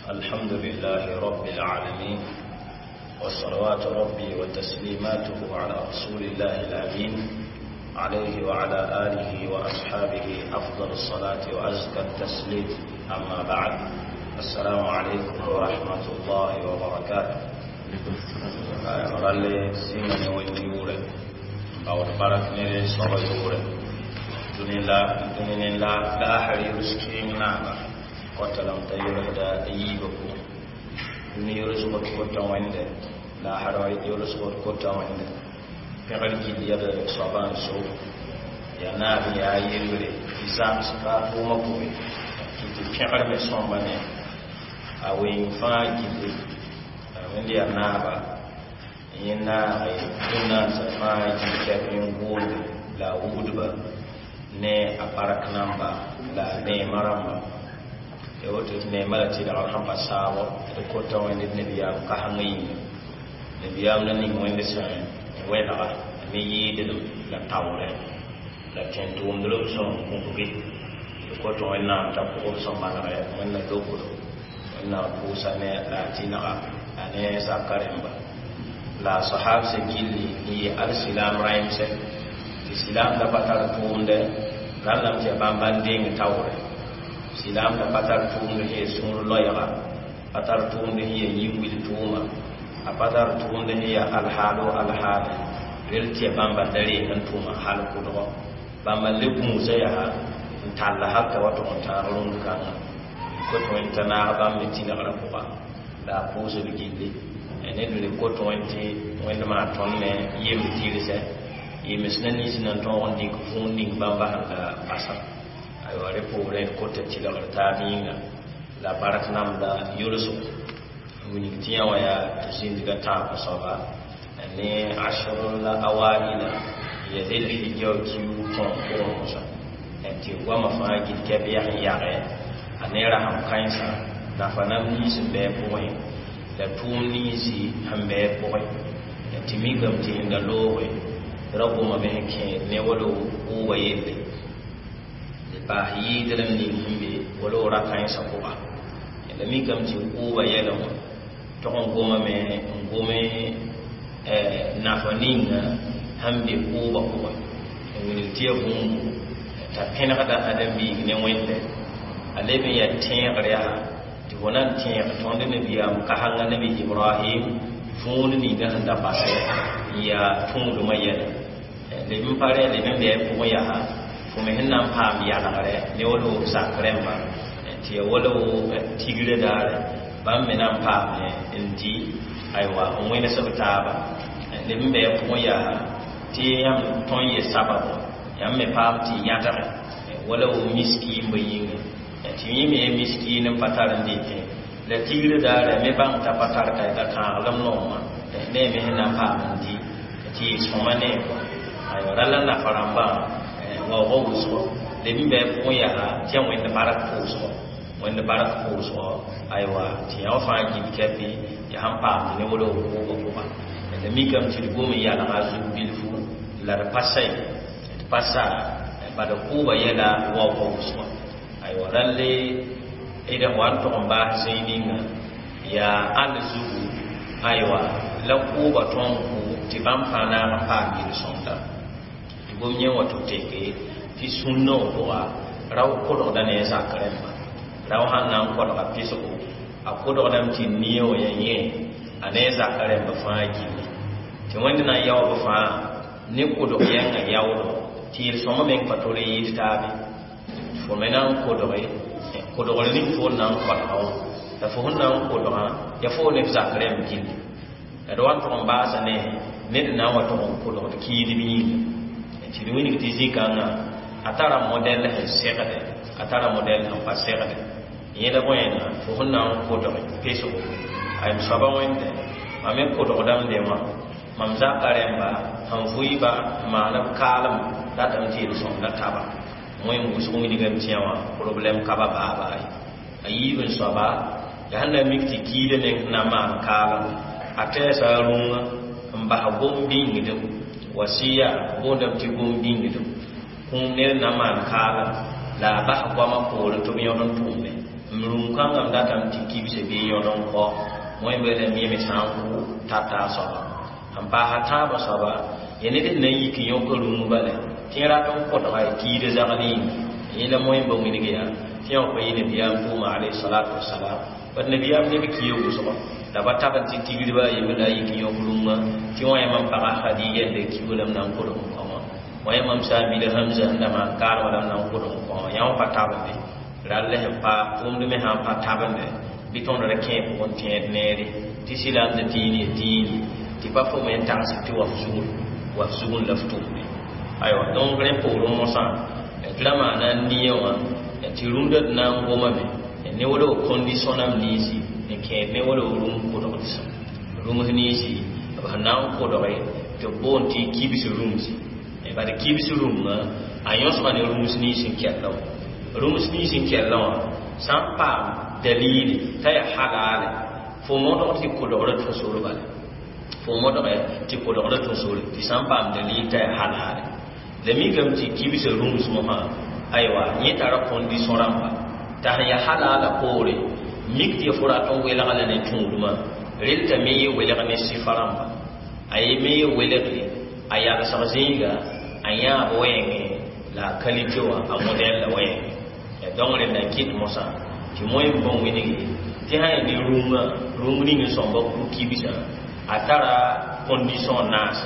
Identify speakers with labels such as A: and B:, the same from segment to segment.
A: الحمد لله رب العالمين، والصلوات ربي وتسليماته على رسول الله الأمين عليه وعلى آله وأصحابه أفضل الصلاة وأزكى التسليم. أما بعد، السلام عليكم ورحمة الله وبركاته. رالي سيمني ويولي أو البرك نري صبا يولي دنين لا أحد يسكين نعم قتلم تيولي دا ييبكو دنين يرسوك كوتا وينده لا أحد يرسوك كوتا وينده فقال جيد يد صبان سو يا نابي يا يولي إسام سكا فوما كوي كي فقال مسومباني أوين فاجي من يا نابا ينا كنا سفاجي كابين قول لا ودبا ne a parak namba la ne maramba e woto ne malati da alhamba sawo e ko taw ne biya ka hangi ne biya na ni mo inde sa we la ni yide la tawre la tentu ndolo so ko bi ko to na ta ko so mala e wonna dokko wonna pusa ne la tinaka ane sakaremba la sahab se gilli ni al-islam raimse Islam da patar tunde ralam je bambanding tawre Islam da patar tunde he sun loyara patar tunde he yiwil tuma a patar tunde he alhalu alhal relti bambandare kan tuma hal kudo bamballe musa ya talla hakka wato tarun kan ko to intana bambe tinara ko ba da pose de gilli ene de ko to wende ma tonne yemi tilise yimisnani sinan ton wandi ko fundi bamba handa asa ay ware pore ko tetila taminga la barak namda yulusu woni tiya waya tindiga ta ko soba ne ashrul awaila ya dil hijaw ki ton ko musa enti wa mafaji kebiya yare anera ham kainsa da fanam ni simbe boy da tuni si hambe boy timigam tinga lowe رب ما بينك نولو هو يدي الباهي دلم نيهم بي ولو راكاين سكوبا لمي كم تي هو يلهم تكون قوما من قوما نافنين هم بي هو من التيابون تبين هذا أدم بي نوين ألبي يتين غريها تقولن تين تون النبي كهان النبي إبراهيم فون نيجا هندا باسه يا فون لمية le min pare le min be ko ya ha ko me hinna pa mi ya la gare ne wodo sa kremba ti wodo tigire dare bam me nan pa me indi aiwa on wena sabta ba le min be ko ya ti yam ton ye sababu yam me pa ti ya ta wodo miski mbayin ti mi me miski nan pataran de ke le tigire dare me bam ta patar kai ta ka lam no ma ne me hinna pa indi ti somane rala na faramba wa wuso le mbe ko ya tian wen da barak fuso wen da barak fuso aiwa ti ya fa ji kepi ya hampa ne wodo ko ba da mi kam ti go mi ya na azu bilfu la da pasai pasa ba da ko ba ya da wa wuso aiwa lalle idan wan to ba sai ninga ya alzu aiwa la ko ba ton ku ti bam fa na pa bi sonda gomnye wato teke fi sunno wa raw ko do dane zakaremba raw hanan ko do apiso ko akodo dam ti niyo yenye ane zakaremba faaji ti wanda na yawo fa ne ko do yenga yawo ti so ma men patore yistabi fo menan ko do ni fo nan ko hawo da fo nan ko do ya fo ne zakarem kin da wan to ba sa ne na wato ko do ki dibi ti wini ti zikanga atara model segade atara model en pas segade yeda boyena fo honna ko do peso ay saba wende ame ko do dam de ma mam zakaremba han fuiba mana kalam datam ti so da taba moy mu so ngi digam tiawa problem kaba baba ayibin saba ya handa mikti kide ne na ma kalam atesa runga mba gombi ngido wasiya bodam ti gombi ngido kun ne na man kala la ba kwa ma ko to mi yonon tumbe rum kan ngam datam ti kibise be yodon ko moy be le mi sanku tata soba ampa hata ba soba yene de nayi ki yoko rum bale tira ton ko to ay ki de zagani ila moy bo mi diga tiyo ko yene biyam tuma alayhi salatu wassalam bad nabiyam de ki yogo soba da bata ban ti tigri ba yebe la yi ki yoko rum ti wa yamam pa khadija de ki bulam nan ko dum ko wa yamam sabi de hamza ndama kar wala nan ko dum ko yaw pata ba de ralle pa tum de me ha pa tabande biton de ke on tied neri ti silam de dini ti pa fo men tan si ti wa fusul laftu ayo don gren po ro mo sa klama nan niyawa ti runda nan goma me ne wodo condition am nisi ne ke ne wodo rum ko do disa rum nisi ba nan ko do re to bon ti kibisi rumsi e ba de kibisi rum ayo so ne rum nisi ke law rumus ni sin kello sampa dalili tay halal fo modo ti ko do to solo bale fo modo ti ko do to solo ti sampa dalili tay halal le mi gam ti kibise rumus mo ha aywa ni tara condition ramba ta ya halal ko re mikti fura ton wela gala ne tunduma relta me wela ne sifaramba ay me wela aya ga sazinga aya boyenge la qualité wa a modèle la wayenge donc le nakit mosa ti moy bon wini ti hay ni room ni ngi somba ku kibisa atara condition nas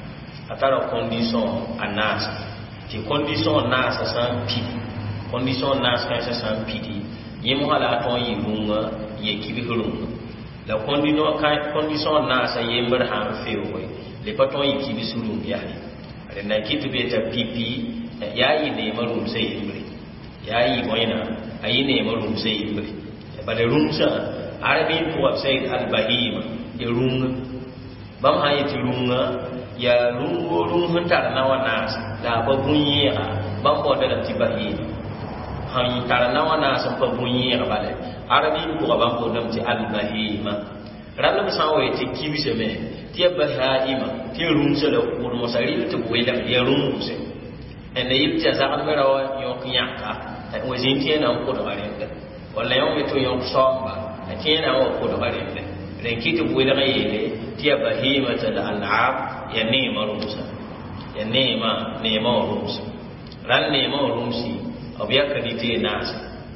A: ti condition nas san pi condition nas kan sa san pi di yemo hala ton yi room ye kibi room la condition nas yember ha fewo le paton yi kibi sulum yani le nakit be ta pipi yayi ne marum sai yembre yayi moyna ayine marum sai ibri bale rumsa arabi ko sayyid al-bahima ya runga bam hayati runga ya rungo hunta na wana da babunyiya bam ko da tibahi han tar na wana san babunyiya bale arabi ko bam ko dam ti al-bahima ralam sawo ti kibise me ti bahima ti rumsa da ko mo sari ti wela ya rumsa ene yibta zagal merawa yokyaka wazin tiena ko do barende wala yom to yom somba tiena ko do barende ren kitu buila ngayele tia bahimatul al'ab ya nema rumsa ya nema rumsa ran nema rumsi obiya kadite nas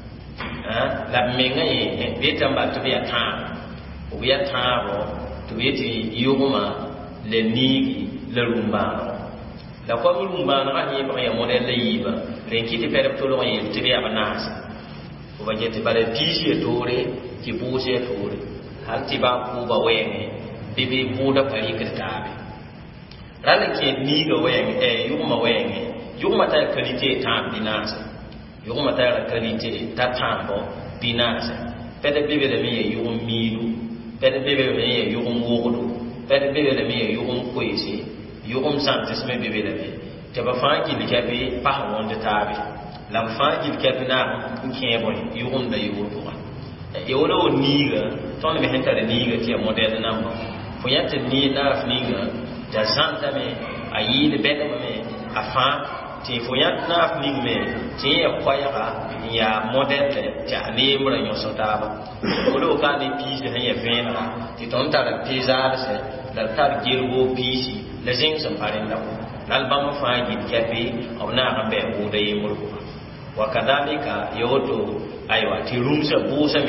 A: la menga ye betamba to biya ta obiya ta bo to yeti yuma le nigi le rumba la ko rumba na ni ba ya model le yiba renkiti pere to lo yin tibi abanas ko ba jeti bare tisi tore ki buse tore har ti ba ku ba wenge bibi buda pari kirtabe ran ke ni ga wenge yuma ta kalite ta binas yuma ta kalite ta tambo binas pede bibi de mi yum milu pede bibi de mi yum wogodo pede bibi de mi yum koisi yum santes me bibi de mi te ba fangi ni kabe pa wonde tabe la fangi kabe na nkebo yum da yudo e wala niga ton me henta de niga ti model namba fo yata ni na fninga da santa me ayi de beta me afa ti fo yata na fninga me ti ya kwaya ya model ti ani mura yo sotaba wala ka ni pisi de ya vena ti ton ta da pizza se da tar girbo pisi la zing sam parinda l'album fangi kabe ona ambe o de yimurko wa kadhalika yoto aywa ti rumsa busa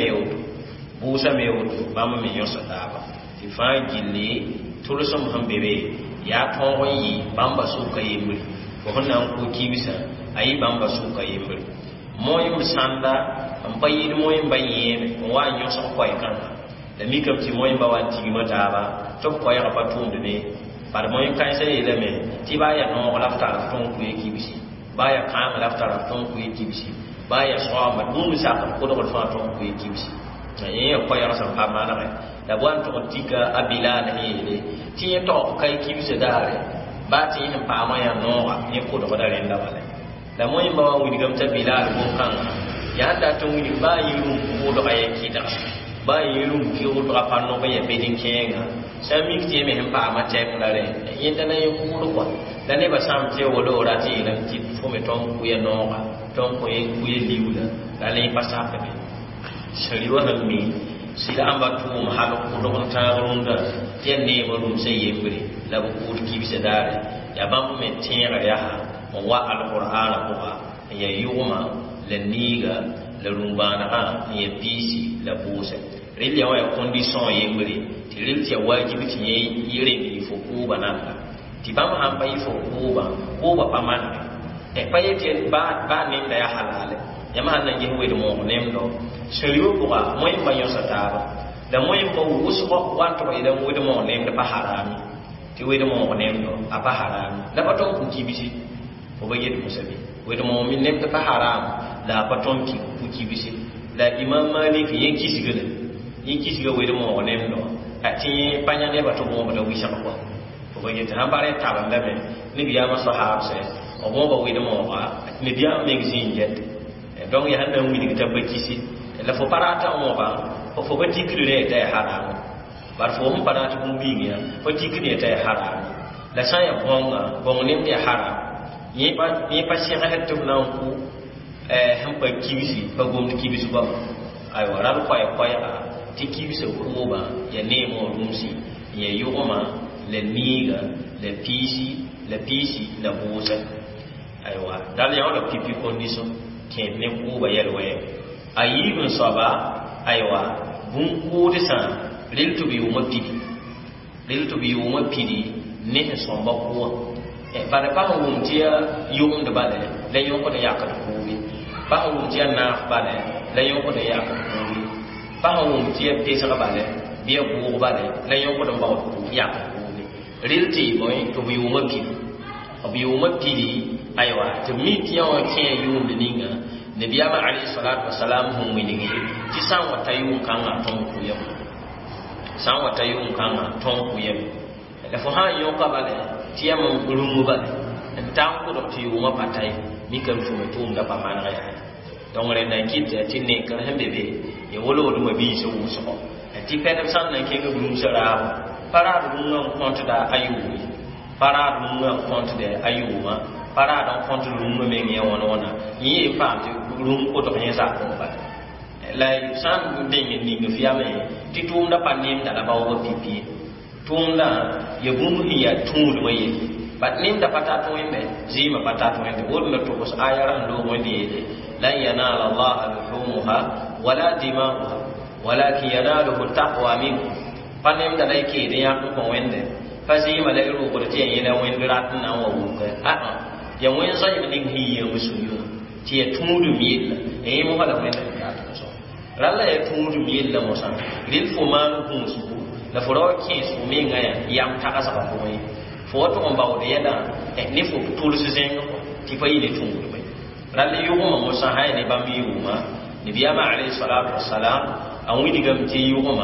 A: meyoto bama me yosa daba ti fangi li tulusum hambebe ya tongo yi bamba suka yimri ko honna ko kibisa ayi bamba suka yimri moyim sanda ambayi moyim bayeme wa yosa ko kan da mikam ti moyim bawan ti mata to ko ya patunde ne par moyim kan sai eleme ti baya no lafta ton ku kibisi baya kan lafta ton ku kibisi baya swama dum sa ko do fa ton ku kibisi ye ko ya sa pa mana da wan to tika abila ne ile ti to kai kibisi dare ba ti hin pa ma ya no ni ko do da renda wala da moyim ba wuni gam ta bilal ko kan ya da to wuni ba yiru ko do ay kida ba yiru ki ko do pa no ba ya bedin kenga sami ti me hin pa ma te kula re yin da na yi ko do ko da ne ba sam te wo do ra ti ran ti fo me ton ku ya no ton ko ye ku ye liula da le pa sa pe shariwa nan mi sila amba tu mahalo ko don ta runda yen ne mo dum sai yembre la ko ki bi sedare ya bam me tira ya ha wa alqur'ana ko ya yuma la niga la rumbana ha ya bisi la busa rilya wa condition yembre ti rilya wajibi ti yire ni fo ko banaka ti bam han pa ifo ko ba paman e pa yete ba ne da ya halale yama nan je wedo mo nem do shariwo ko moy ba yo sataba da moy ko wusu ko wanto ba idan wedo mo nem da harami ti wedo mo nem do apa harami da paton ku kibisi ko ba yedo musabi wedo mo min nem da haram da paton ki ku kibisi da imam malik yen kisiga wedo mo nem do ati panya ne ba to mo ba da wisha ko ba yedo han bare taban da be ni biya ma sahab se o mo ba wedo mo ba ni biya magazine jet donc ya handa wini ta bakisi la fo parata mo ba fo batikire ta haram bar fo mo parata mo biya batikire ta haram la sa ya bonga nim ya haram yi pa shi ga hatta na ku han pa kibisi pa gom kibisi ba ay wara ko ya ti kibisi ko ba ya nemo rumsi ya yoma le niga le pisi la bosa ay wa dal ya wala pipi condition ken ne ko ba yelwe ayibun saba aywa bun ko de san liltu bi uma pidi ne so ba ko e ba ba hum tia yum de bale le yum ko de yakata ko wi ba hum tia na bale le yum ko de yakata ko wi ba hum tia pesa ka bale bi ko bale le yum ko de ba ko yakata ko wi lilti boy to bi uma pidi aywa to meet your care yum de ninga nabiyama alayhi salatu wassalam hum winigi ti san wata yum kanga ton kuyem la fo ha yo ka bale ti yam rumu bale tan ko do ti yuma patai mi kan fu metum da pa man ya donc le na kit ti ne kan hembe be e wolo do ma bi so so ti pedam san na ke ga brum sara para dum compte da ayubi para dum compte de ayuma para don compte dum me ngi wona yi fa ti rum ko to nya sa ko ba la san ding ni ngi fiame ti tum da panim da la bawo pipi tum da ye bum hiya tum do ye bat nim da pata to yembe zima pata to yembe wonna to ko ayara ndo mo ni la yanala allah al-humuha wala dima'uha walakin yanaluhu taqwa minkum panim da lai ke da ya ko wende fazima la ru ko da tiyan yana wende rat na wa wuka ya wen sai min hiya musuyu ti ya tumudu miyella e mo hala wende ka so ralla ya tumudu miyella mo san lil fumanu kum su la foro ke su me ngaya yam ta asa ba ko yi foto on ba o de yada e ni fu tulu su zengo ti fa ile tumudu bai ralla yu mo mo san hay ne ba mi yu ma ni biya ma alayhi salatu wassalam an wini gam ti yu ma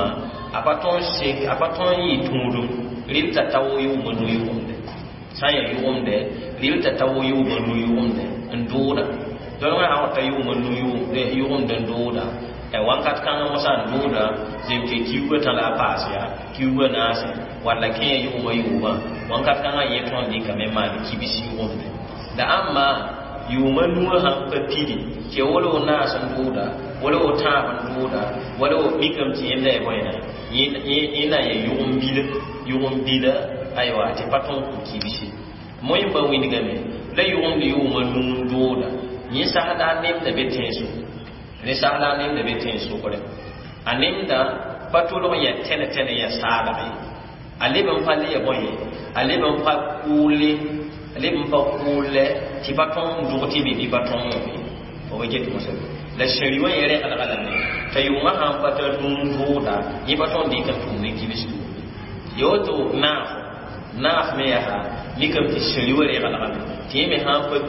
A: apaton yi tumudu lil ta tawo yu mo no yu onde saya yu onde lil ta tawo yu mo no yu onde ndura don wa hawta yu mo no yu onde ndura e wankat kan mo san ndura zem ke kiwa tala pasia kiwa nasi wala ke yu mo yu ba wankat kan ye ton ni kame ma ni kibisi yu onde da amma yu mo no ha pa pidi ke wolo na san ndura wala o ta banduda wala o mikam ti enda e boyna ina ye yum bila aywa ti paton ku kibisi moy ba wini game la yum li yum nunduda ni sahada nem da betenso ni sahada nem da betenso ko de anem da patulo ya tene ya sada ai aliban falle ya boye aliban fa kule ti paton ndu ti bi paton o waje to so la shariwa yere alqalani tayuma han pata dunduda yi baton di kan tunne kibisu yoto na me ya ni kan ti shariwa yere alqalani ti me han pa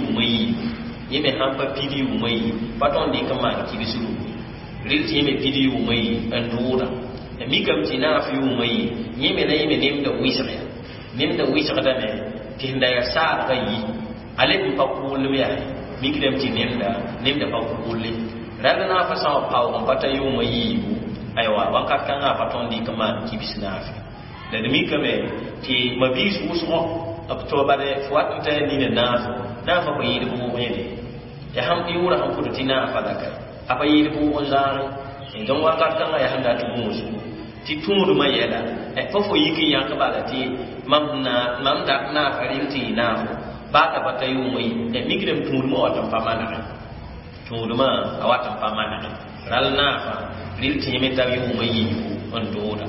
A: pidiu mai baton di kan ma kibisu ril ti me pidiu mai andura mi kan ti na fi mai yi me nem da wisa da me ti nda ya sa ga yi ale pa kullu ya mikidem ti nemda pa kulle rada na fa saw paw on pata yu mayi aywa wankat kan fa ton di kama kibisna fi da mi kame ti mabis usmo oktoba de fuat ta ni na fa yi bu wele ya ham di wura ham kudu tina fa daka apa yi bu on zare don wakat kan ya handa tu musu ti tumudu ma yela fofo yiki yanka bala ti mam da na farilti na ba ka bata yu mai migrem tumudu ma watan pamana tumudu ma awatan pamana ral na fa rilti me ta yu mai on doda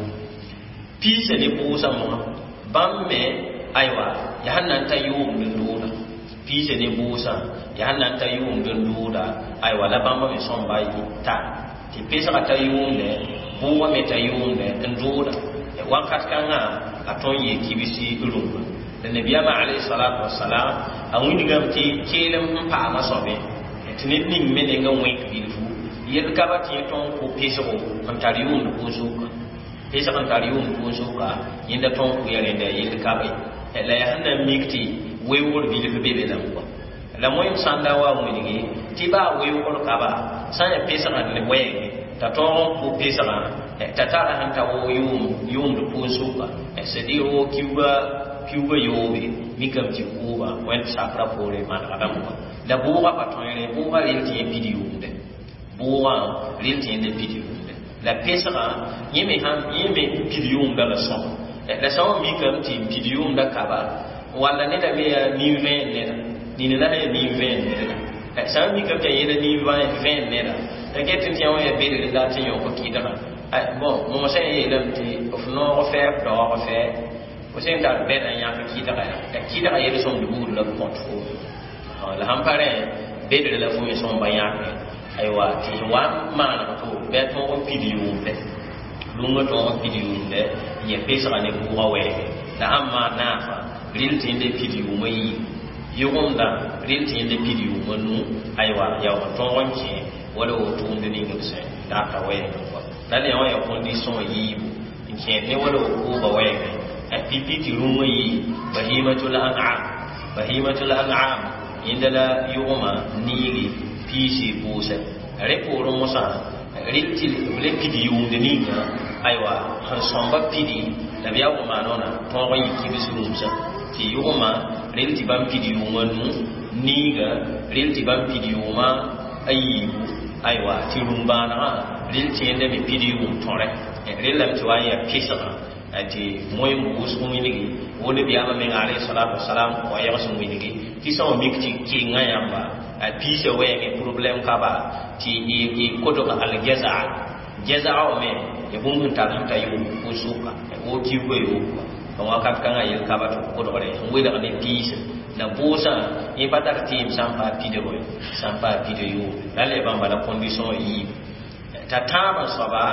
A: pise ne busa mo bamme aywa ya hannan ta yu mun doda pise ne busa ya hannan ta yu mun doda aywa la bamba me son bayi ta ti pesa ta yu ne buwa me ta yu ne doda wakat kanga aton ye kibisi ulumba da nabiyama alayhi salatu wassalam a wini gamti kelem pa masobe tinin ning mene nga wen bilfu yel kabati ton ko pesa ko antarium ko suka pesa antarium ko suka yinda ton ko yare da yel kabai la ya hanna mikti wewol bilfu bebe na ko la moy sanda wa wini ti ba wewol kaba sanya pesa na we ta ton ko pesa ta tara hanta wo yum ko suka se di o kiwa yobe mikam ti kuba wen sapra pore man adamu la buwa patonere buwa rilti pidiunde buwa rilti ne pidiunde la pesa yeme pidiunde la so mikam ti pidiunde kaba wala ne da me ni ven ne ni ne da ni ven ne sa mikam ta yeda ni ven ne da getin ti on ya bele da ti yo ko kidana bon mo sai yelam ti of no faire do faire وسين دار بين أيام كيدا يرسم دبور لا كونترول لا هم بره بيد لا فوق يسون بيان أيوة تيوان ما نكتو بيتون فيديو ده لونغ تون فيديو ده يبيس عني بوعه لا هم ما نافع ريل تين ده فيديو ماي يوم ده ريل تين ده فيديو منو أيوة يا تون كي ولا وتون ده نيجي لا كوي لا ليه يا كونديشن ييبو كي ne wala ko ba waye pipiti rumai bahimatul an'am indala yuma nili pisi busa reporo musa ritil lepidi yumde ninga aywa han somba pidi nabiya uma nona tongo yiki bisulumsa ti yuma rilti bam pidi yuma nu niga rilti bam pidi yuma ayibu aywa ti rumbana rilti ende mi pidi yum tore rilam tuwaya pisa ati moy mu usumini woni biama men alayhi salatu wassalam wa ya usumini ti so mikti ki ngayamba a pise wege problem kaba ti i kodo ka al jaza o me e bumun ta ta yu usuka o ki ko yu ko wakat kanga yel kaba to kodo re weda ne pise na bosa e patar tim sampa pide yu dale bamba la condition yi تتابع صبا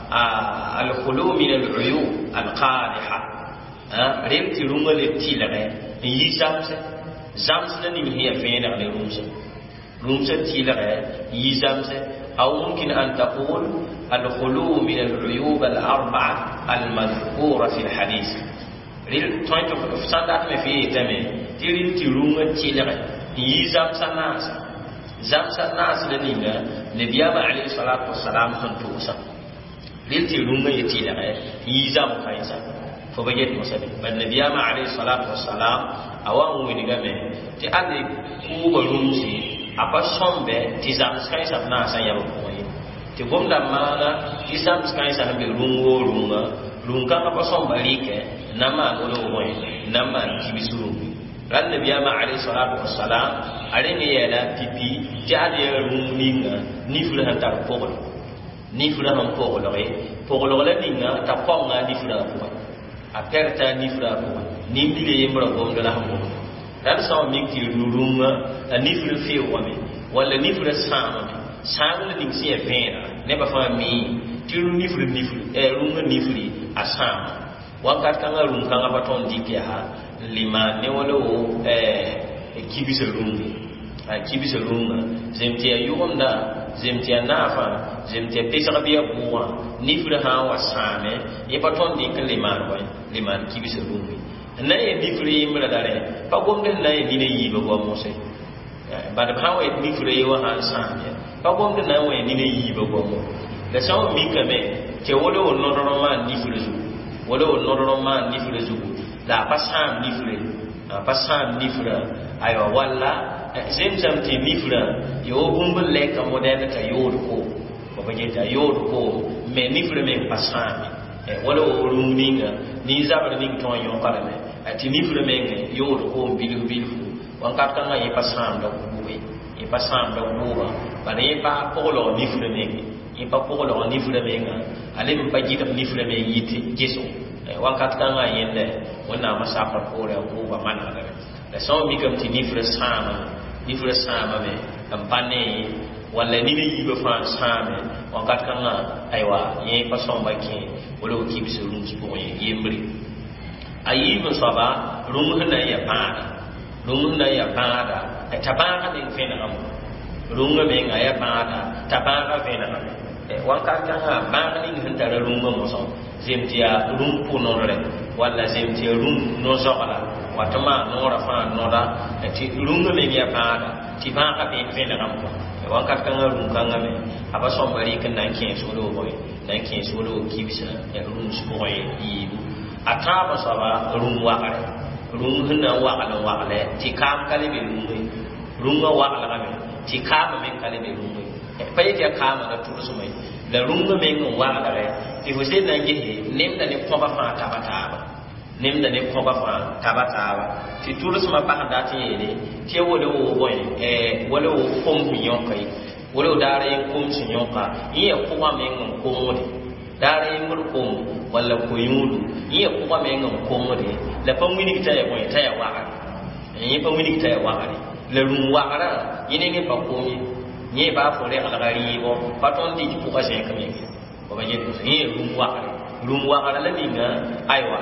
A: الخلو من العيوب القادحة ريبت رونغ للتيلغة زامس لنم هي فين على رومس تيلغة زامس أو ممكن أن تقول الخلو من العيوب الأربعة المذكورة في الحديث ريل توينت فسانات ما فيه تمه ريبت رونغ تيلغة زامس الناس zamsa nas la ninga nabiyama alayhi salatu wassalam kan tusa lilti runga yati la yi zam kaisa fo baget musabi ban nabiyama alayhi salatu wassalam awan wini game ti ade ku barumsi apa sombe ti zam kaisa na san yaba ko yi ti gomda mala ti zam kaisa na be runga apa somba like nama golo moy nama kibisuru ran nabiyama alayhi salatu wassalam arene yela pipi jadi ruminga ni fula hanta pogol ni fula han pogol la ninga ta ponga ni fula ko aperta ni fula ko ni bile yembra ko ngala hamo dan so mikti rurunga ni fula fi wame wala ni fula sama la ning sie pena ne ba fami tiru ni fula runga ni fuli asama wakat kanga runga kanga baton dipya ha lima ne wala o kibisa runga zemtia yumda zemtia nafa zemtia pesa biya buwa ni fura ha wasame e paton di kan liman kibisa runga na ye ni fura yimra dare pa gomde na ye ni yi ba go mose ba da hawa ni fura yi wa han same pa gomde na we ni yi ba go mo da sawo mi kame ke wala o nodoro man ni fura zu la pasam ni fura aywa walla zemzam ti mifra yo bumbul leka modena ta yoro ko ba geta yo ko me ni fure me pasami wala o runinga ni zabra ni ton yo kala me ati ni fure me yo ko bilu wan ka kan yi pasam da buwe yi pasam da buwa ba ne ba ko lo ni fure me yi ba ko lo ni fure me nga ale ba gita ni fure me yiti jeso wan ka kan yi ne wannan masafa ko da buwa mana da so mi kam ti ni fure sama me kampane wala ni ne yiba fa same wakat kanga aywa ye pason baki wala ki bisu rum su ko ye mri ayi ba saba rum na ya bada tabaka din fena am rum me nga ya bada tabaka fena am wakat kanga ba ni hinta rum mo so zemtia rum punore wala zemtia rum no sokala watama no rafa no da ti rum me ya bada ti ba ka be fena am wakat kanga rum kanga me aba so mari kan nan ken so do boy nan ken so do kibisa ya rum su boy yi ataba saba rum wakare rum hinna wakale ti kam kale be rum wakala me ti kam men kale be rum pa yake kama da turu su mai da rum me ngon wakale ti ho se nan je nem da ne ko ba fa nem da ne ko ba fa tabata ti turu su ma pa da ti ne ti wole wo boy wole wo kom bu yonkai wole dare kom su yonka iya ko ma me ngon ko modi dare mur kom wala ko yulu iya ko ma me ngon ko modi la pa wini ta ya boy ta ya waka pa wini ta ya waka la rum wakara yene ne pa ko ni ba fo le algari wo paton di ko ka sen kami ko ba yeto ni rum wakara la dinga aywa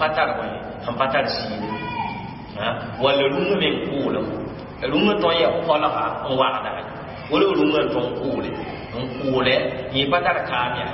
A: hampatar si ha wala rum me kula rum to ya kola ha wakada wala rum to kule ni patar kamya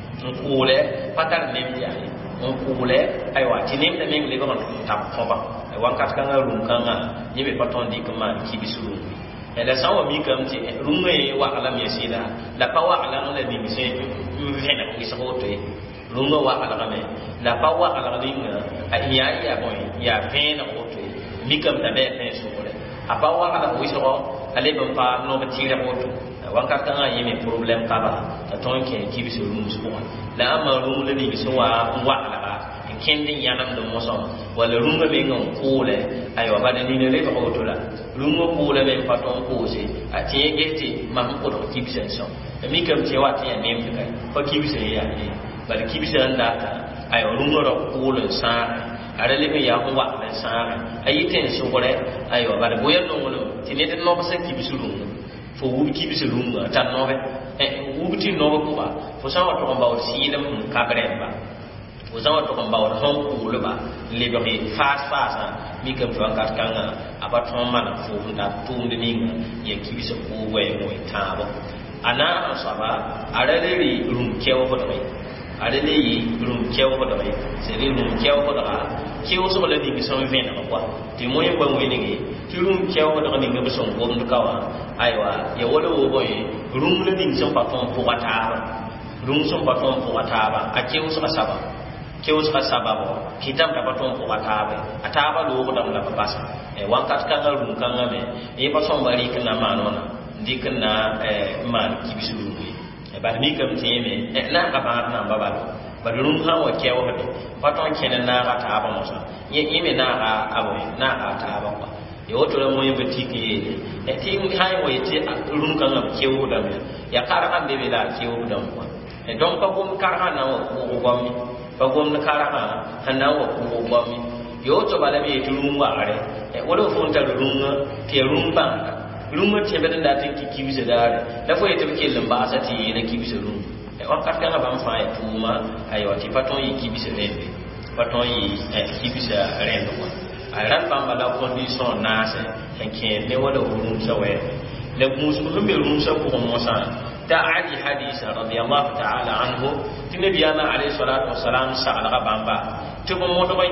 A: kule patar nemya kule aywa tinim da men le ko tap foba wankat kanga rum kanga ni be paton di kama kibisuru la sawa mi kam ti runga wa alam yasila la pa wa alam la ni se vena ko isa hoto runga wa alam me la pa wa alam dinga ya boy ya vena hoto mi kam da be fen so ko a pa wa alam ko isa ko ale ban pa no ma tira hoto wankat kanga yemi problem ka ba ta ton ke kibisuru rum so la ama rum la ni so wa alam kendin yanam do moso wala runga be ngon kule ayo bada ni le ko tola runga kule be paton kose ati geti mam ko do kibisen so mi kam ce wati ya nem ka fa kibisen ya ni bada kibisen da ayo runga do kule sa ada le be ya ko wa le sa ayi ten so gore ayo bada boyen no ngono tini den no ba sa kibisu runga fo wubi kibisu runga tan no be wubi ti no ko ba fo sa wa to ba o silam ka bremba uzawa to komba wa hon kuluba lebri fasa mi kam to ankat kanga abaton mana fu nda tumde ninga ye kibisa ko we mo tabo ana asaba arele rum kewo ko dai arele rum kewo ko dai seri rum kewo ko dai kewo so la dingi so vena ko ti moye ban we ningi ti rum kewo ko dai ninga be so ngom kawa aywa ye wodo wo boy rum la dingi so paton ko wataba rum so paton ko wataba a kewo so asaba kewo sa sababu kitam ta baton ko ataba lo ko dam la basa wankat kan rum kan me pa son bari kana manona dikna man kibisulu ba mi kam teme na ka ba na baba ba rum ha wa kewo ha baton kenan na ka ta ba musa yime na ka abo na ka ta ba ba yo to mo yebe tiki tim kai wo yete rum kan kewo da ya kara kan be la kewo da ko donc pa gum kara na wo gomi bagom na karama hana wa ko bami yo to bala be tulum wa are wala fonta lunga te rumba lunga te beden da tin kibise dare da fo yete ke lamba asati na kibise lum wakat kan ba mfa ya tuma ayo ti paton yi kibise rende paton yi kibise rende ko aran ba mala condition na se ke ne wala hulum sawe le musu ko be rum sa ko mo sa علي حديث رضي الله تعالى عنه تنبينا عليه الصلاة والسلام سأل غبامبا تبو مدبا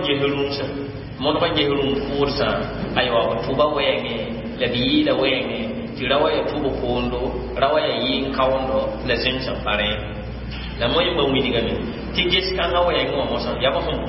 A: جهلون فورسا أيوة توبا ويني لبيلا ويني تراوي توبو كوندو راوي ين كوندو لزم سفاري لما يبقى ويني غمي تجس كان ويني ومسا يبقى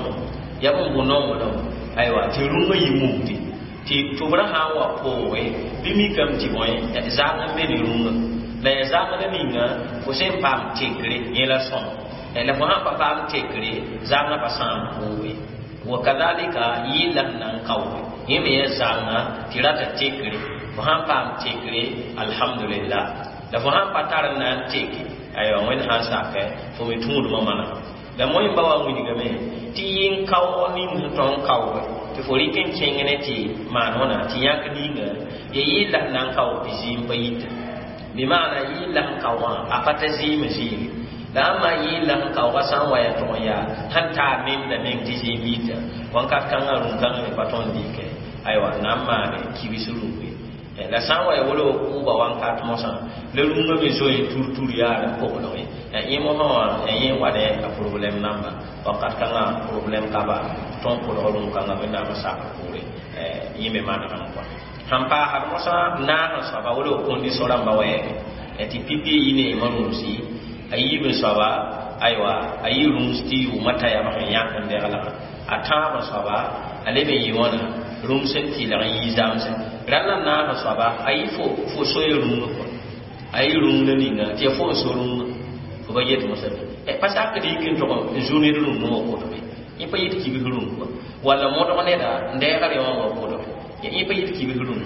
A: بنومو أيوة تلوما يموتي ti tubra ha wa powe bimi kam ti boy zagan be ni runga la zamana ninga fo sem pam tekre yela son la fo han pam tekre zamana pasam kuwe wa kadhalika yila nan kawwe yeme ya zanga tirata tekre fo han pam tekre alhamdulillah la fo han patar nan tekre ayo wen han safe fo mi tunu mamana la moy bawa wini game ti yin kawo ni ton kawo ti fo riken kengene ti manona ti yak dinga ye yila nan kawo bizim bayita bi maana yila kawo apata zim zim la ma yila kawo san waya to ya hatta min da min ti zimita wanka kanga rungang ne paton dike aywa namma ne kibisuru la sanwa ya wolo kuba wanka tomosa le lunga be zo tur ya ko no e mo ho e wade a problem namba wakat kanga problem kaba ton ko do lun kanga be na sa ko re yime mana kan ko hampa har mosa na no sa ba wolo ko ndi so ramba we e ti pipi ine manusi ayi be so ba aywa ayi rumsti mata ya ba ya kan de ala ata ba so ba alebe yona rum senti la yi zamse rana na ha saba ayi fo so rum ko ayi rum na ninga ti fo so rum ko ba yet mo sabe e pasa ka di kin to ko journée rum mo ko to be yi pa yit ki bi rum ko wala mo to ne da nde ka re mo ko to yi pa yit ki bi rum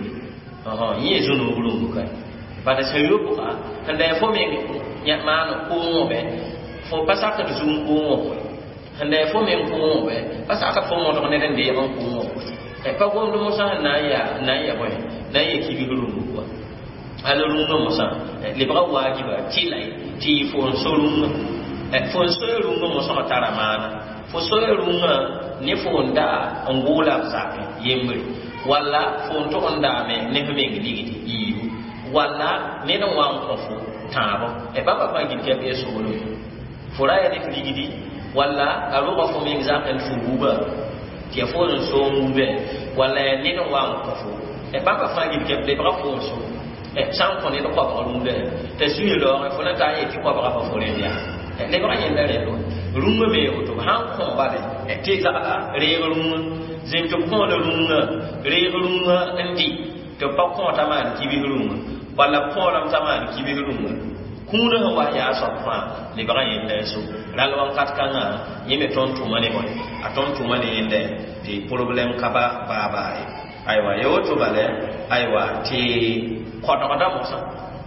A: yi journée rum ko ba da sai yo ko ka nda fo me nya ma no ko mo be fo pasa ka zum ko mo ko nda fo me ko mo be pasa ka fo mo to ne den de mo ko mo pa ko ndo mosa na ya boy na ya ki bi lu ko alo lu no mosa le ba wajiba ti lai ti fo so lu fo so lu no mosa tara mana fo so lu ne fo nda ngola za yemri wala fo to onda me ne me ngidi yi wala ne no wan ko fo tabo ba ba gi ke be so lu fo ra ya ne ngidi wala alo ba fo me example fu buba ti fo so mbe wala ne no wa ko fo ba ba fa gi ke le ba fo so san ko ne ko ba rumbe te suye lo fo na ta yi ti ko ba fo le ya le ba yin da le lo rumbe be o to han ko ba de ti za re rumbe zin to ko le rumbe re rumbe ndi to pa ko ta ma ki bi rumbe wala ko lam ta ma ki bi rumbe kuna wa ya so fa le ba yin da so lalwan kat kanga yime ton tuma ne ko a ton tuma ne inde ti problem kaba baba aywa yo to bale aywa ti kotakada musa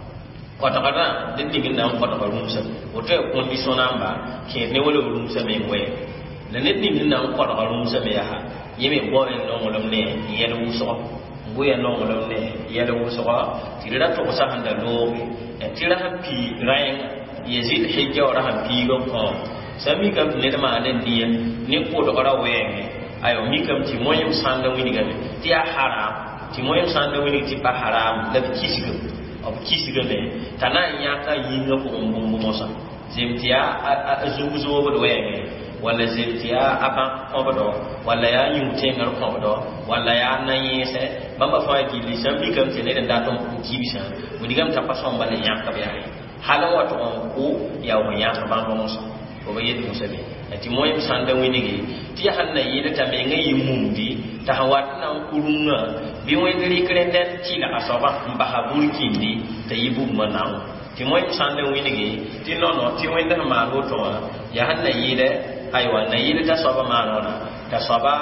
A: kotakada din digin na kotakada rumsa wote condition namba ke ne wala rumsa me we le ne digin na kotakada rumsa me ya yime boy no ngolom ne yelo wuso nguya no ngolom ne yelo wuso ti rira to ko sa handa lo ti ra pi rain yazid hijja wa rahan pi go ko sami kam ne ma den dia ne ko do ra we ayo mi kam ti moyem sanda wini game ti ya haram ti moyem sanda wini ti pa haram la kisigo ob kisigo ne tanan ya ka yinga ko mbumbu mosa zimtiya azuzo bo we wala zimtiya aba obodo wala ya yumtengar ko obodo wala ya nayese bamba fa ji li sami kam ti ne da ton kibisa wini gam ta pason bale ya ka be hala wato ko ya wo ya ka ban mosa ko be yedi musabe ati moy sanda winigi ti hanna yida ta me ngai mundi ta hawat nan kurunga bi moy diri krenden ti la asaba mbaha burkindi ta yibu manaw ti moy sanda winigi ti nono ti wenda ma roto ya hanna yida aywa na yida ta saba manona ta saba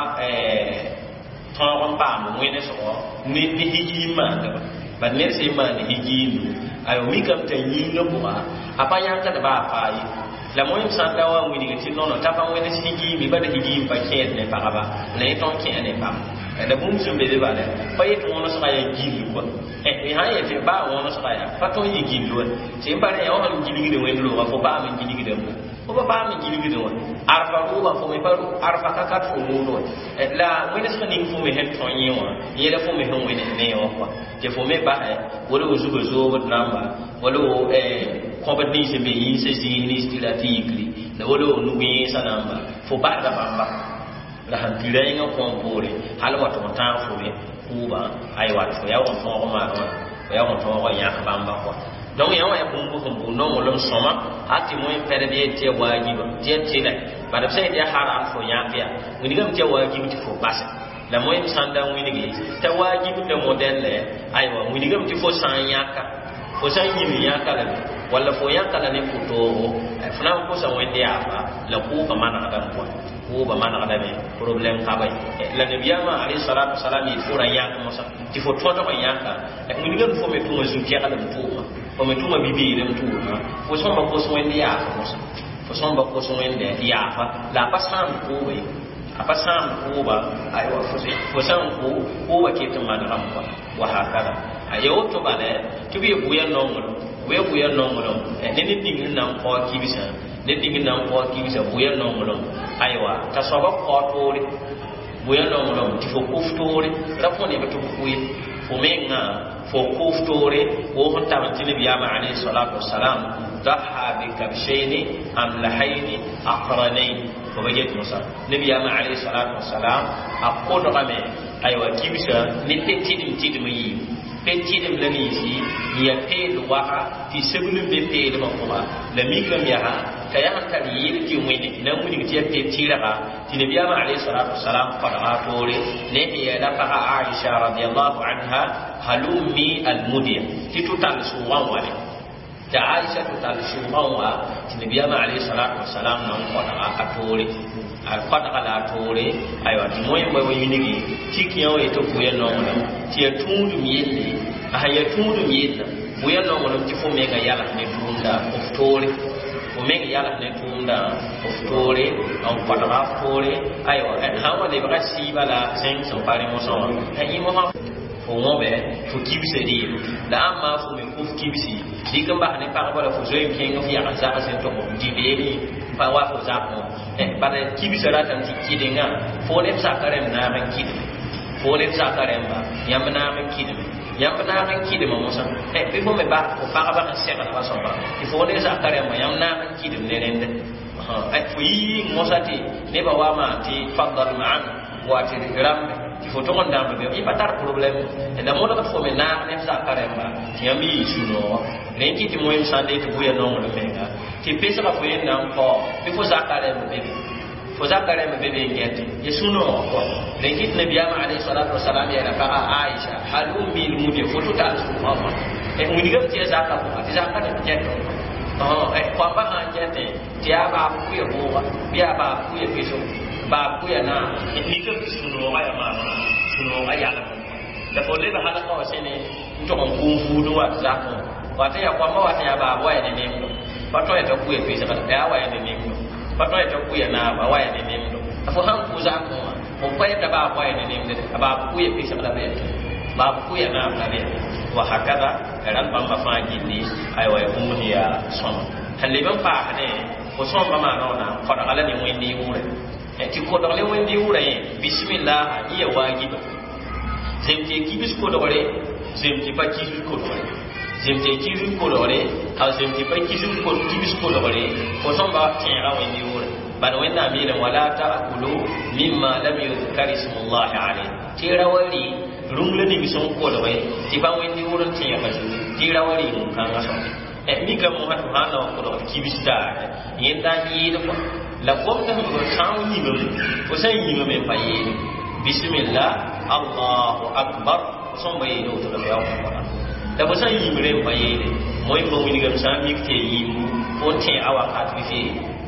A: ton pa mo wene so ni hiji ma da ba ne sai ma ni hiji ayo mi kam ta yinga buha apa yang ka da ba fa yi la moyem sanda wa wini ti nono tapa wene sigi mi bada higi pa ket ne pa ba le ton ke ne pa da bum zum be de ba le pa yet wono sa ya gili ko e ha ye te ba wono sa ya pa to yi gili lo ti ba ne o han gili de wene lo ko ba mi gili de ko ba mi gili de won arfa ru ba fo mi pa arfa ka kat fo mo la wene sa ni fo mi het ton yi wa ye da fo mi hon wene ne yo ko te fo me ba e wolo zugo zo wa namba wolo competition be yi se zini strategically na wolo nu bi sanamba fo ba da bamba la han tirenga kompore halwa to ta fo be kuba ai wa fo ya won to ma do ya won to ko ya bamba ko donc ya wa ya bumbu ko no mo lom soma ati mo en pere be te wajiba te na ba da sai ya haram fo ya ya woni gam te wajibi ti fo basa la mo en sanda woni ge te wajibi de model le ai wa woni gam ti fo san yaka fo san yimi ya kala wala fo ya kala ne puto fana ko sa wende ya la ko ba mana adam ko ba mana adam problem ka bai la nabiyama alayhi salatu wassalam yi fura ya ko sa ti fo to ko ya ka mi ngi fo me tuma zuki ala mutuma fo me tuma bibi ne mutuma fo son ba ko so wende ya ko sa fo son ba ko so wende ya fa la pasam ko bai apa sam ko ba ayo fo sam ko ba ke tuma da ram wa hakala ayo to bale to bi buya nongolo we buya nongolo ne ni dingin nan ko kibisa ne dingin nan ko kibisa buya nongolo aywa ta soba ko tore buya nongolo ti fo kuftore rapo ne beto kuyi fo menga fo kuftore wo hon tamantini biya ma alayhi salatu wassalam ضحى بكبشين أملحين أقرنين وبجد موسى نبي ما عليه الصلاة والسلام أقول رمي أيوة كبشة نبتدم تدمي بتدم لميسي يبتد وقع في سبل بتد مقوما لميكم يها كيان تريد كيومين نمودي تيبتد تيرها نبي ما عليه الصلاة والسلام فرعاتوري نبي لقى عائشة رضي الله عنها هلومي المدير تتوتال سوان ولي da Aisha ta shugawa tinabiyama alayhi salatu wassalam nan kona atore alqada ala atore ayo di moy boy yinigi tikiyo e to buya no mo ti atundu miyelle aya tundu miyella buya no mo ti fo mega yala ne tunda oftore fo mega yala ne tunda oftore on kona atore ayo en hawa de ba sibala sen so pare mo so ayi mo ha fo mo be fo kibise di da amma fo me ko kibisi dikan ba ne pa ba fo zoyim ken fi ya za ka sen to di be pa wa fo za ko ba de kibisa ra tan ti kidinga fo ne sa kare na ban kid fo ne sa kare ba yam na ban kid yam na ban kid mo mo sa be bo me ba ko pa ba ka se ba ba so ba fo ne sa kare ma yam na ban kid ne rende fo yi mo sa ti ne ba wa ma ti fadal ma'an wa ti rambe il faut qu'on dame be il pas tar problème et da modo ko me na ne sa karemba ti ami suno ne ki ti moyem sande to buya no mo menga ti pesa ka buya na ko il faut sa karemba be fo za karemba be be ngeti ye suno ko ne ki nabi ama alayhi salatu wassalam ya fa Aisha halumi mudi fo to ta subhanallah e mu diga ti za ka ko ti za ka ne jeto e kwa ba han jete ti aba ku ye bo bi aba ku ye peso ba ku ya na ni ka suno ga ya ma suno ga ya la da ko le ba hala ko sene to ko fu do wa za ko wa ta ya kwa ma wa ta ya ba wa ya ne ne ba to ya ta ku ya pe sa da wa ya ne ne ba to ya ta ku ya na ba wa ya ne ne afo han ku za ko ko pa ya ta ba wa ya ne ne ba ku ya pe sa da ba ku ya na ba ne wa hakada ran ba ma fa gindi ay wa umuni ya son halle ban fa ne ko son ba ma na ko da ala ni wendi wure ti ko dole wendi wure bismillah iya wajiba zemte kibis ko dole zemte pa kibis ko dole zemte kibis ko dole ha zemte pa kibis ko dole ko son ba ti ra wendi wure ban wenda mi la wala ta'kulu mimma lam yuzkar ismullah alayhi ti ra wali rungle ni bison ko dole ti ba wendi wure ti ya ba ti ra wali mun kan ga so mi ga mo hatu hana ko dole kibis da yenda yi da la kom tan ko taw ni me ko sai ni me paye bismillah allahu akbar so may do to da yaw ko da ko sai ni me paye moy mo ni ga sa mi ke yi ko te awa ka ti fi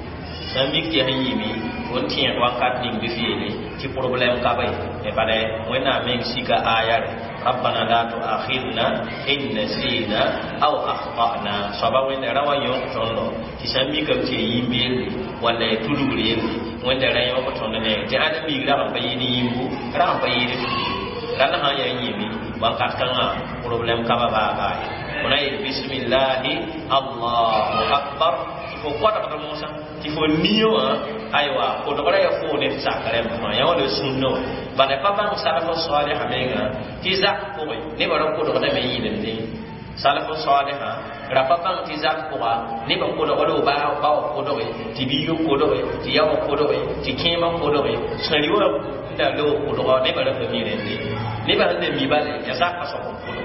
A: sa mi ke yi mi ko te awa ka ti bi fi ni ti problem ka bay e bale mo na me sika ayar ربنا لا تؤاخذنا إن نسينا أو أخطأنا صبا وين روا يوم تونو تسمي كم تي يميل ولا تلوري وين روا يوم تونو نه جانا ميغرا بيني يمبو رام بيني لأن هاي يمي وانكات كنا problem كبا باي وناي بسم الله الله أكبر فقط كتر موسى تفو نيو أيوة كتر يا فو نفسا كلام ما يا ولا سنو بعد بابا مسالف الصالح همينغا تيزا كوي نبرة كتر كتر ميين salaf salih rapapang tizak kwa ni ba ko do ba ko do ti biyo ko do ti yawo ko do ti kema ko do sariwa da do ko do ne ba da mi ne ba da mi ba le ya sa ka so ko do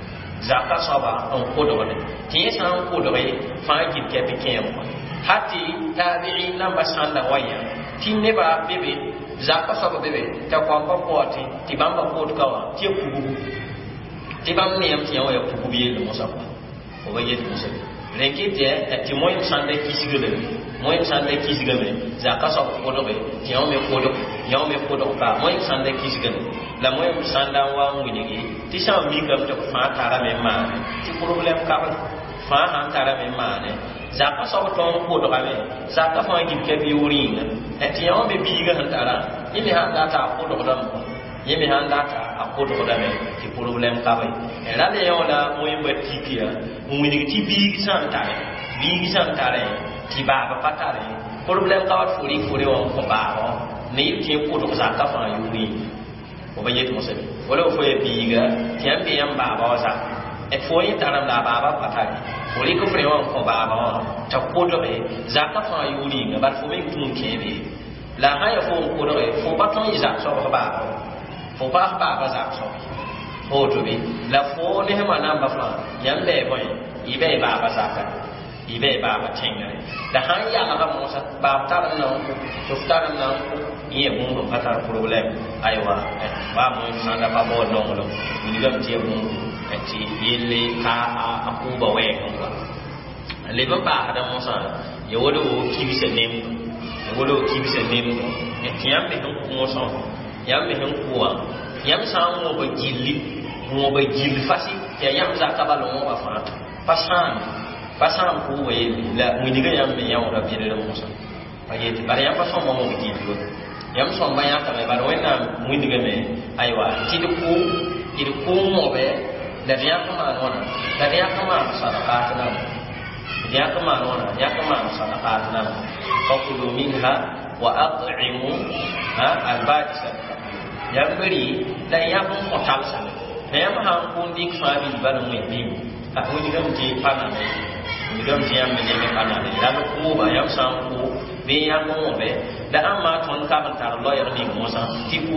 A: zaka saba on ko do ne ti san ko do fa ki ke be kem hati tabi'in nan basanda waya ti ne ba bebe zaka saba bebe ta kwa ko ti bamba ko do ka ti ku ti bam ne yam ti yawo ya ku biye mo sa wa yet musa renkite ti moy sande kisigele moy sande kisigele za ka so ko do be ti o me ko do ka moy sande kisigele la moy sanda wa munigi ti sa mi kam to fa tara me ma ti problem ka fa han tara me ma ne za ka so to ko do ka me za ka fa gi ke bi wuri ti o me bi ga han tara ni me han da ta ko do da yemi han data akodo ko dame ki problem ka bay era le yola moy mbati kiya mumini ti bi santare ti ba patare problem ka wat furi on ko ba ho ni ti ko do sa ka fa yuri o ba yet mosel wala fo e biga ti ambe yam ba ba sa e fo yi taram da ba patare furi ko furi on ko ba ba ta ko do be za ka fa yuri ga ba fo me tun kebe la ha ya fo ko do fo ba ton yi za so ba fo ba za so o to bi la fo ne ma na ba fa yan be boy i be ba za ka i be ba tinga da han ya ga mo sa ba ta na to ta na i e mo ba ta problem aiwa ba mo na da ba bo long lo ni ga ti mo ti yele ka a ku ba we ko ba le ba da mo sa ye wo do ki bi se nem ye wo do ki bi se nem e ti am be ko mo so yam me hen kuwa yam sa mo ba gilli fasi ya yam za ka ba lo ba fa pasan ku we la mu diga yam me yam rabbi de mo sa pa ye ti bare yam pa so mo gilli lo yam so ba ya ka me ba wena mu diga me aywa ti du ku mo be da ya ka ma nona da ya ka ma sadaqat na ya ka ma nona ya ka ma sadaqat na fa kulu minha wa at'imu al-ba'is yambari da yabun kotalsa da yam han kun dik fabi ban mu bi a ko ni gam ti pana ne ni gam ti yam ne pana ne da ko ba yam san ko be yam mo be da amma ton ka ban tar lo yar ni mo san ti ko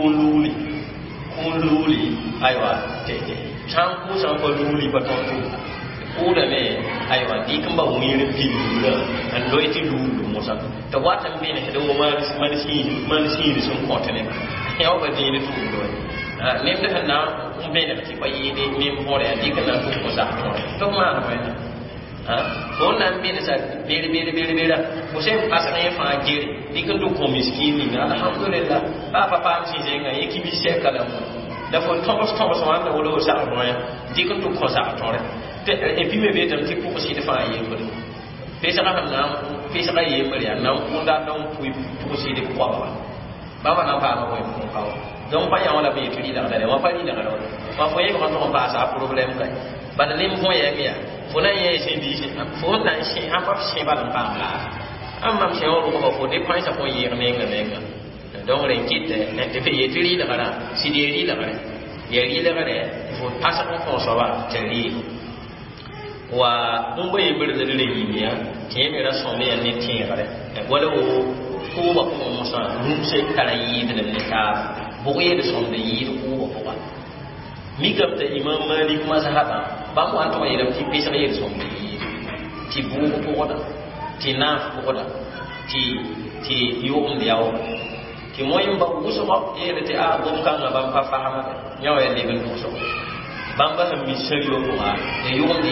A: luli aiwa te san ko luli ba ton ko da me aiwa dikin ba mu yi bi da an do ti lulu mo san to watan be ne da man si sun kontane ya ba dini tu do nem da na be ne ti ba yi de nem hore di kana tu ko sa to ma na ba ko nan be ne sa be ko sai asana ya fa jere di kan du ko miskini na alhamdulillah ba pa si je nga yiki bi se kala mo da fo thomas wanda wolo sa mo ya di kan du ko sa to et puis me be tam ti ko si de fa yi ko pesa ka na pesa ka yi bari na ko da don pu si de ko ba baba na pa ko ko donc pa ya wala be tuli da da wa pa ni da ga ma fo ye ko to pa sa problem kai ba da lim fo ye ya fo na ye sin di fo na shi ha pa shi ba dan pa la amma shi o ko fo de pa sa fo ye ne ga donc ren kitte ne te fe ye tuli da ga si de ri da ga ye ri da ga fo pa sa ko so ba te ri wa mun bai bir da ne yi ya ke me ra so me ne tin ga wala o ko ba ko mo sa rum se kala yi da ne ka bo ye da so da yi ko ba mi gab da imam malik mazhaba ba mu an to yi da ti pe sa ye so da yi ti bu ko da ti na ko da ti yo um da yawo ti moyin ba ku so ba ye da ti a gom kan ba fa fahama nyawo ye le ben ko so bamba ha mi shariyo ko ha da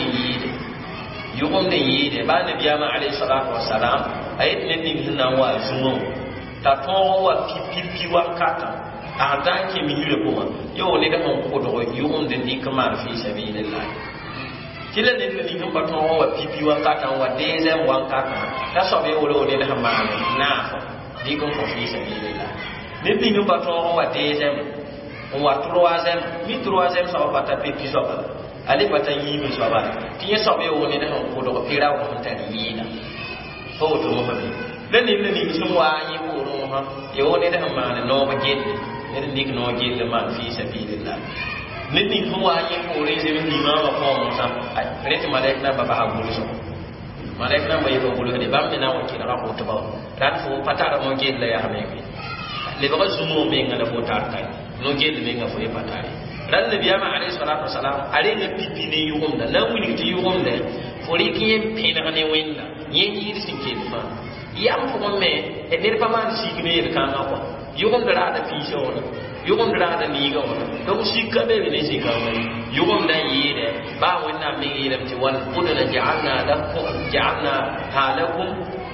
A: yugum de yi de ba nabiyama alayhi salatu wassalam ayet ne ni hinna wa zumo ta to wa pipi wa kata a dan ke mi yule ko yo ne da mon ko do yugum de ni kama fi sabilillah kila ne ni ko to wa pipi wa kata wa dezem wa kata ta so be wo ne da ma na di ko fi sabilillah ne ni ko to wa dezem wa troisième ça va taper puis ça va aller pas tailler mais ça va tiens ça va on est dans le cours de pira on t'a dit là faut tout le monde là ni sont wa yi ko ro ha et on est dans ma no ba get ni no get le man fi sabilillah ni ko wa yi ko re je ni ma ba ko mo sam re te malek na ba ba ha bulu so malek na ba yi ko bulu de ba me na wa ki na ko to ba ran fo patara mo get la ya ha me le ba zumo me ngala fo tar kai no gel me nga fo e patare ran nabi ama alayhi salatu wasalam ale na pipi ne yugum da na wuni ti yugum da fo ri ki en pina ne wenna yen yi sin ke fa yam fo me e ne pa man si ne kan na ko yugum da da fi shi wona yugum da da ni ga wona don shi ka be ne shi ka wona yugum da yi da ba wannan min yi da ti wal qudna ja'alna halakum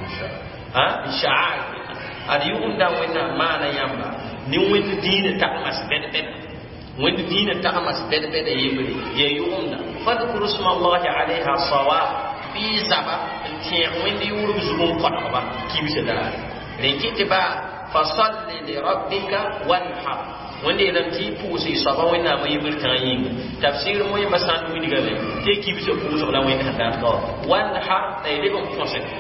A: sha'air ad yugum da wannan mana yamba ni wani dina ta mas bed wani dina ta mas bed yibri ya yugum da fadhkuru ismallahi alaiha sawa fi zaba ti wani yuru zugun qadaba kibisa da rekiti ba fasalli li rabbika wanhar wanda idan ti pusi saba wanda mai birtan yin tafsir mu yin basan wini gale te ki bi ko so la wanda hada ko wanhar dai de ko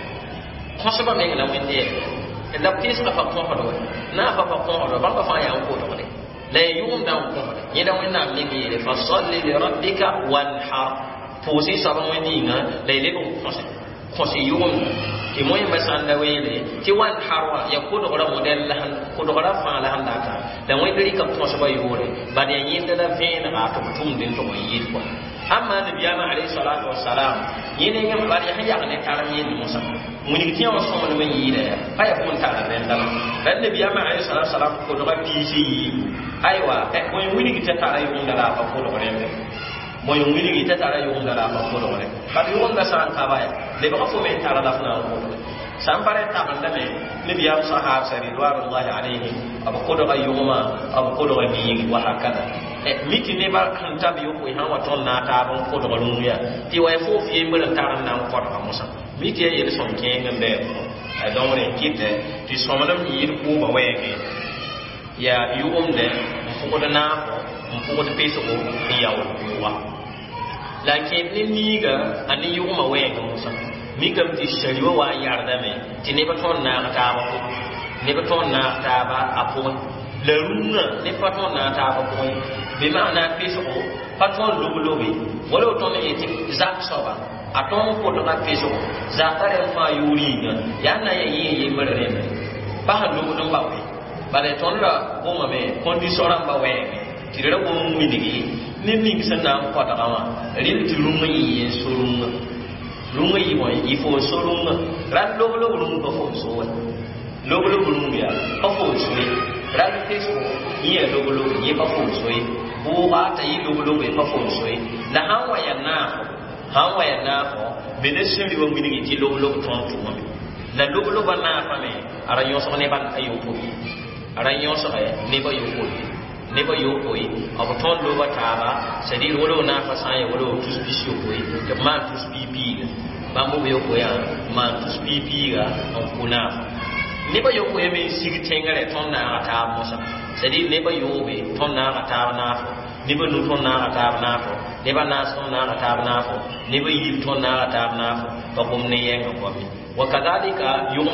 A: konse ba me la wanda da tis ka fa ko do na fa ko do ba fa ya ko do ne la yum da ko do ni da wanda mi ni fasalli li rabbika wanhar pusi saba wanda yin dai de ko konse yum ti moy masanda wele ti wan harwa ya ko do model la han ko do fa la han data da moy diri ka ko so ba yore ba de yin da fen ga to tum din to yi ko amma nabi ya alayhi salatu wassalam yene ngam ba ya haya ne taram yin musa muni ti wa so mo ne yi da aya ko ta da den dal dan nabi ya alayhi salatu wassalam ko do ba ti shi aiwa ko wini ki ta tara yin da la ko do ne mo yung wini kita tara yung dala pa ko dole ba yung da san ka ba le ba ko me tara da fna ko dole san pare ta banda me ni biya sahab sa ridwanullahi alaihim abu ko do yuma abu ko do ni wa hakada miti ne ba kan ta biyo ko han waton na ta ban ko do lunya ti wa fo fi mun tara na ko da musa miti ye de son ke ngambe ai don re kite ti somadam yi ko ba wege ya yum de ko da na ko da peso ko yawo wa lakin ni miga ani yuma wega musa miga ti shariwa wa yarda me ti ne baton na ta ba ko ne baton na ta ba apo la runga ne baton na ta ba ko be ma na peso ko paton lobe wala to ne ti zak soba aton ko to ka peso za tare fa yuri ya na ya yi mare me ba lobo don ba we ba le ton la ko ma me condition ba we ti ra ko mu digi ni mi sana ko ta kama ri ti lunga yi surunga lunga yi mo yi fo surunga ran lobo lunga ba fo so wa lobo lunga ya ba fo so yi ran te so yi lobo yi ba fo so yi bo ba ta yi lobo ba fo so yi la hawa ya na ko be de shiri wa mi digi ti lobo ton tu mo la lobo ba na fa me ara yo so ne ban ayo ko ara yo so ne ba yo ko ne ba yo koyi abu ton lo ba ta ba sadir wolo na fa sai wolo tus bisho koyi da ma tus bibi ba mo yo koya ma tus bibi ga on kuna ne ba yo koyi me sigi tengare ton na ta musa sadir ne ba yo be ton na ta na ne ba nu ton na ta na fo ne ba na son na ta na fo ne ba yi ton na ta na fo ba bum ne yen ko mi wa kadalika yum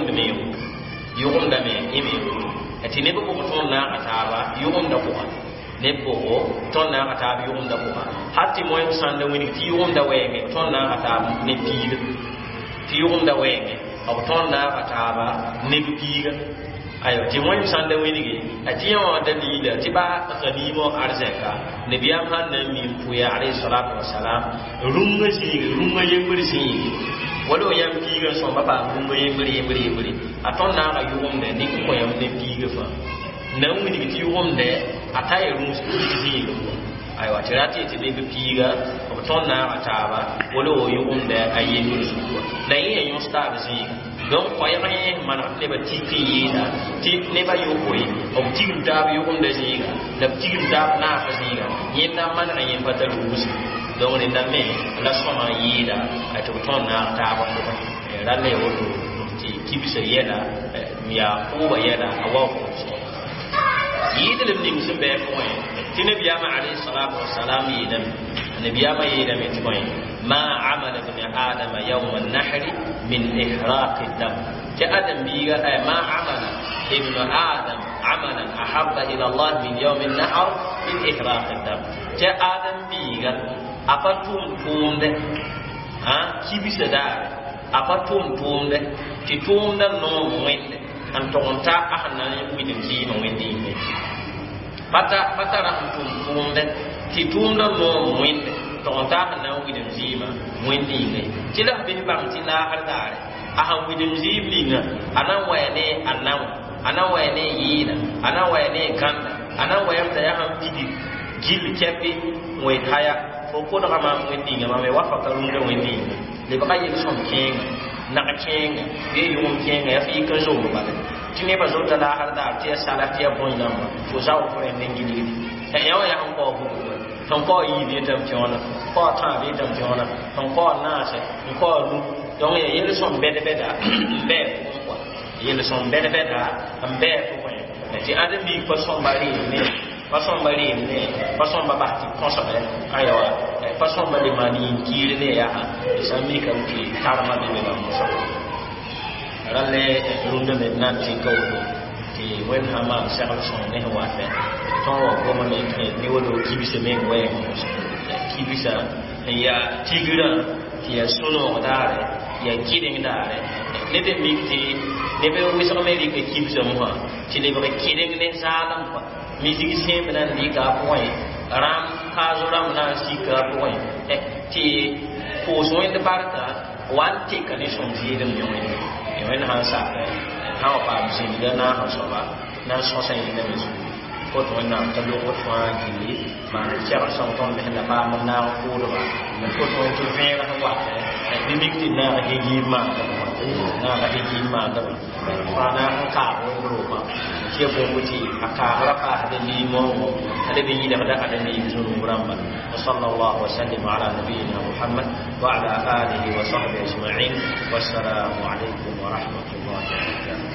A: da me imi ati ne bo ton na ataba yum da ko ne bo ton na ataba yum da ko hatti moy sanda wini ti yum da wege ton na ataba ne piga ti yum da wege aw ton na ataba ne piga ayo ti moy sanda wini ge ati yo dalila ti ba qadimo arzeka ne biya han na mi puya alayhi salatu wassalam runga yembri si walo yam piga so ba runga yembri aton na ga yum de ni ko yam ne piga fa na wini ti yum de ataye rumus ti ay wa tirati ti de piga ko ton na ataba walo yum de ayen su da yin yo sta ba si donc ko yam man ne ba ti yida ti ne ba yo ko o ti da ba yum de jiga da ti da na fa jiga yin na man na yin fatar rumus donc ne da me la soma yida ay to ton na ataba ko ran ne wo kibisa yeda ya kuba yeda awa ko yidel nim sun be ko ti nabiya ma alayhi salatu wassalam yidam nabiya ma yidam ti ko ma amala ibn adam yawm an-nahr min ihraq ad-dam ti adam biga ma amala ibn adam amalan ahabba ila Allah min yawm an-nahr min ihraq ad-dam ti adam biga apatum tumde kibisa da apatum tumde ti tumda no wende an tonta ahna widin ji no wendi pata ram tumde ti tumda no wende tonta ahna widin ji ma wendi ne ti la bin bam ti la hardare ahan widin ji blinga anan wayne anan ana wa ne yina ana wa ne kanda ana wa yam da ya ham bidi gil kepi moy haya fo ko da ma mo ndinga ma me wa fa karum da wendi le ba yi som king na king be yum king ya fi ka zo ba tine ba zo ta la har da ti sala ti bon na ma fo za ko ne ngi ni e ya wa ya ko bu ton ko yi bi tam tiona ko ta bi tam tiona ton ko na se ko lu donc yele som be de beda be ko yele som be de beda be ko ti adam bi ko som bari ne façon bari ne façon baba ti consomme ayo façon bari mani kire ne ya sami ka ki tarma de be mo so ralle runde ne nan ti ko ti wen hama sa son ne wa fe to ko mo ne wodo kibise me we kibisa ya tigira ti ya sono dare ya kidin dare ne be mikti ne be wi so me ri ke kibisa mo ha ti le be kidin ne salam pa music sem nan di ka point ram kazuram na si ka point ti ko so in de barka wan ti ka ni som ji dem yo ni wen han sa ha pa sin de na ha so ba na so sai ni me su ko to na ta lo ko twa ji ma cha so ton de la ba ma na ko do ba ko to to fe la wa ni mi ti na he gi ma na ga he gi ma da ba na ka ko ro ba ke ko muti aka raka da ni mo da bi da da ni zuru ramba sallallahu wa sallam ala nabiyyina muhammad wa ala alihi wa sahbihi ajma'in wassalamu alaikum wa rahmatullahi wa barakatuh